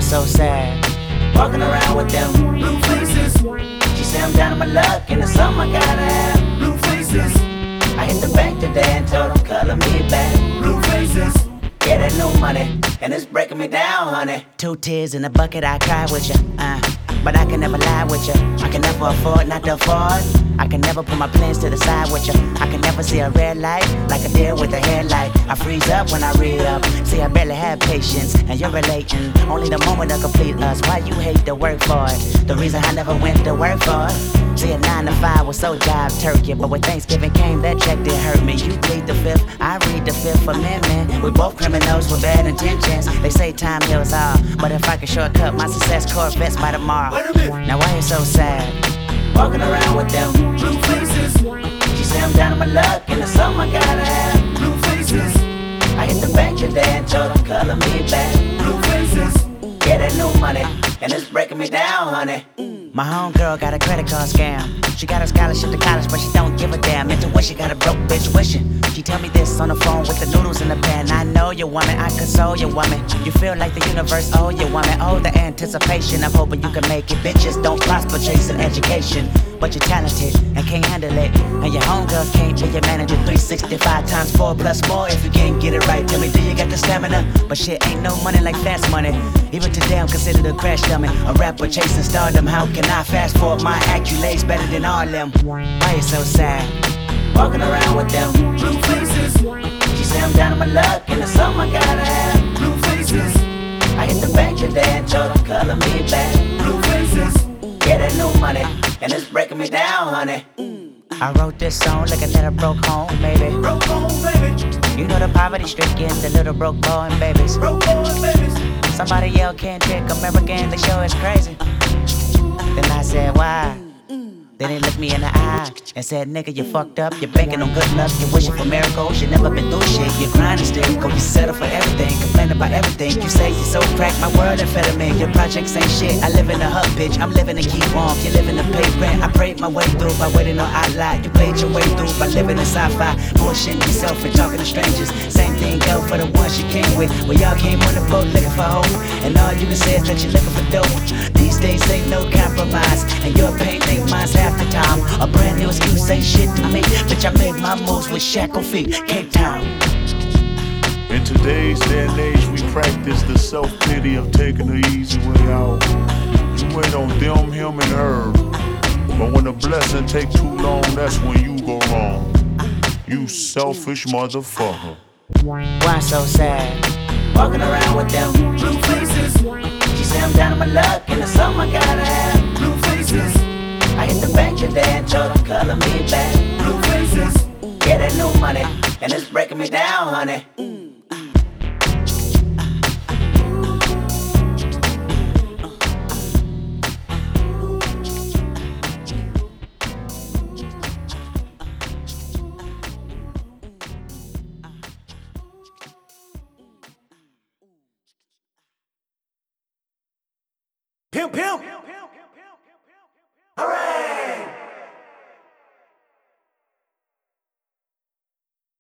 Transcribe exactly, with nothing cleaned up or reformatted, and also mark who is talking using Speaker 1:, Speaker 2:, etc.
Speaker 1: so sad. Walking around with them blue faces. She say I'm down on my luck and it's something I gotta have. Blue faces. I hit the bank today and told them color me back. Blue faces. Yeah, that new money and it's breaking me down, honey. Two tears in a bucket, I cry with you. Uh, but I can never lie with you. I can never afford not to afford. I can never put my plans to the side with you. I can never see a red light like a deer with a headlight. I freeze up when I read up. See, I barely have patience, and you're relating. Only the moment to complete us. Why you hate to work for it? The reason I never went to work for it. See, a nine to five was so job turkey, but when Thanksgiving came, that check didn't hurt me. You plead the fifth, I read the Fifth Amendment. We both criminals with bad intentions. They say time heals all, but if I could shortcut my success, Corvettes by tomorrow. Now why you so sad? Walking around with them blue faces. She say I'm down on my luck and it's something I gotta have. Blue faces. I hit the bank today and told them color me back. Blue faces. Yeah, that new money and it's breaking me down, honey. My homegirl got a credit card scam. She got a scholarship to college, but she don't give a damn. Intuition got a broke bitch wishing. She tell me this on the phone with the noodles in the pan. I know you woman, I console you woman. You feel like the universe owe you woman. Oh, the anticipation of hoping you can make it. Bitches don't prosper chasing education, but you're talented and can't handle it. And your homegirls can't be your manager. three sixty-five times four plus more. If you can't get it right, tell me, do you got the stamina? But shit ain't no money like fast money. Even today I'm considered a crash dummy. A rapper chasing stardom. How can I fast forward my accolades better than all them? Why you so sad? Walking around with them blue faces. She say I'm down on my luck and it's something I gotta have. Blue faces. I hit the bank today and told them color me back. Blue faces. Yeah, that new money and it's breaking me down, honey. I wrote this song like a little broke home, baby. Broke home, baby. You know the poverty stricken, the little broke boy and babies. Broke boy and babies. Somebody yell can't take American, the show is crazy. Then I said, why? Then he looked me in the eye and said, nigga, you fucked up. You're banking on good luck. You're wishing for miracles. You never been through shit. You're grinding still. Go, you settle for everything. Complain about everything. You say you're so cracked. My world amphetamine. Your projects ain't shit. I live in a hub, bitch. I'm living to keep warm. You living to pay rent. I prayed my way through by waiting on outline. You played your way through by living in sci-fi. Bullshitting yourself and talking to strangers. Same thing go for the ones you came with. Well, y'all came on the boat looking for hope. And all you can say is that you're looking for dope. These days ain't no compromise. And your pain ain't mine's half the time. A brand new excuse ain't shit to me. Bitch, I made my moves with shackled feet. Cape Town.
Speaker 2: In today's day and age, we practice the self-pity of taking the easy way out. You wait on them, him, and her. But when the blessing take too long, that's when you go wrong. You selfish motherfucker.
Speaker 1: Why so sad? Walking around with them blue faces. She say I'm down on my luck and it's something I gotta have. Blue faces. I hit the bank today and told them color me back. Blue faces. Yeah, that new money and it's breaking me down, honey.
Speaker 3: Pimp, pimp.